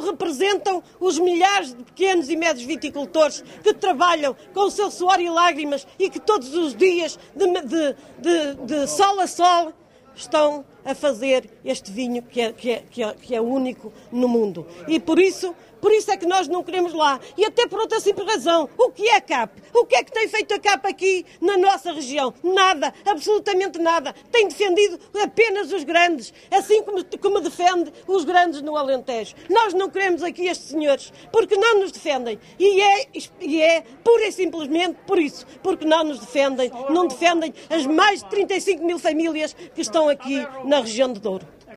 representam os milhares de pequenos e médios viticultores que trabalham com o seu suor e lágrimas e que todos os dias, de sol a sol, estão a fazer este vinho que é único no mundo. E por isso é que nós não queremos lá. E até por outra simples razão. O que é a CAP? O que é que tem feito a CAP aqui na nossa região? Nada, absolutamente nada. Tem defendido apenas os grandes, assim como defende os grandes no Alentejo. Nós não queremos aqui estes senhores, porque não nos defendem. E é pura e simplesmente por isso, porque não nos defendem, não defendem as mais de 35 mil famílias que estão aqui na região de Douro.